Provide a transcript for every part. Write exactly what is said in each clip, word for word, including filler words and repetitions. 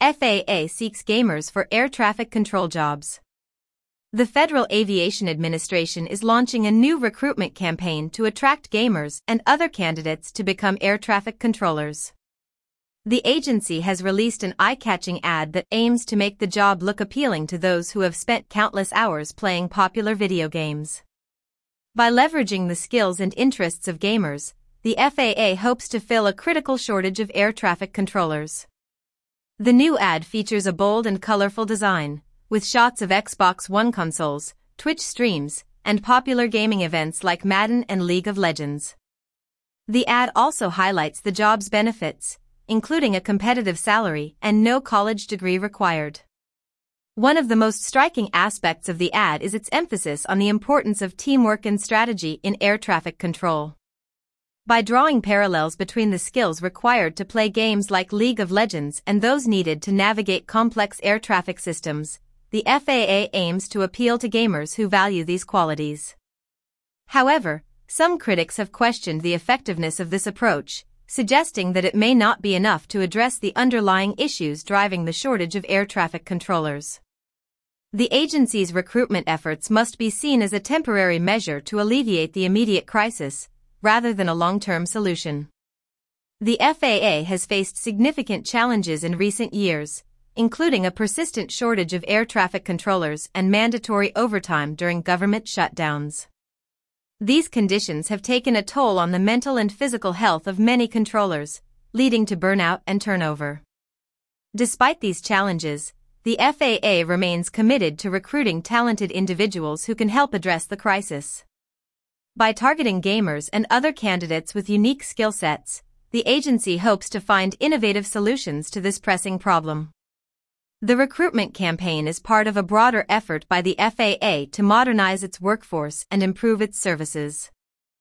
F A A seeks gamers for air traffic control jobs. The Federal Aviation Administration is launching a new recruitment campaign to attract gamers and other candidates to become air traffic controllers. The agency has released an eye-catching ad that aims to make the job look appealing to those who have spent countless hours playing popular video games. By leveraging the skills and interests of gamers, the F A A hopes to fill a critical shortage of air traffic controllers. The new ad features a bold and colorful design, with shots of Xbox One consoles, Twitch streams, and popular gaming events like Madden and League of Legends. The ad also highlights the job's benefits, including a competitive salary and no college degree required. One of the most striking aspects of the ad is its emphasis on the importance of teamwork and strategy in air traffic control. By drawing parallels between the skills required to play games like League of Legends and those needed to navigate complex air traffic systems, the F A A aims to appeal to gamers who value these qualities. However, some critics have questioned the effectiveness of this approach, suggesting that it may not be enough to address the underlying issues driving the shortage of air traffic controllers. The agency's recruitment efforts must be seen as a temporary measure to alleviate the immediate crisis, rather than a long-term solution. The F A A has faced significant challenges in recent years, including a persistent shortage of air traffic controllers and mandatory overtime during government shutdowns. These conditions have taken a toll on the mental and physical health of many controllers, leading to burnout and turnover. Despite these challenges, the F A A remains committed to recruiting talented individuals who can help address the crisis. By targeting gamers and other candidates with unique skill sets, the agency hopes to find innovative solutions to this pressing problem. The recruitment campaign is part of a broader effort by the F A A to modernize its workforce and improve its services.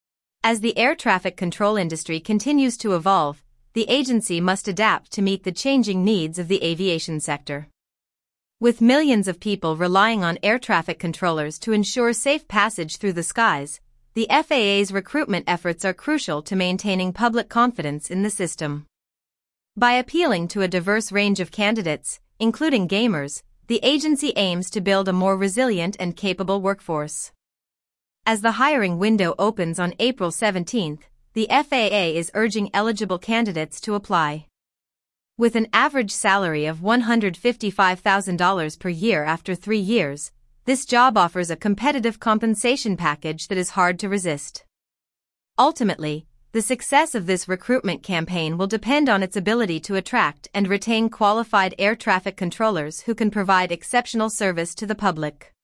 As the air traffic control industry continues to evolve, the agency must adapt to meet the changing needs of the aviation sector. With millions of people relying on air traffic controllers to ensure safe passage through the skies, the F A A's recruitment efforts are crucial to maintaining public confidence in the system. By appealing to a diverse range of candidates, including gamers, the agency aims to build a more resilient and capable workforce. As the hiring window opens on April seventeenth, the F A A is urging eligible candidates to apply. With an average salary of one hundred fifty-five thousand dollars per year after three years, this job offers a competitive compensation package that is hard to resist. Ultimately, the success of this recruitment campaign will depend on its ability to attract and retain qualified air traffic controllers who can provide exceptional service to the public.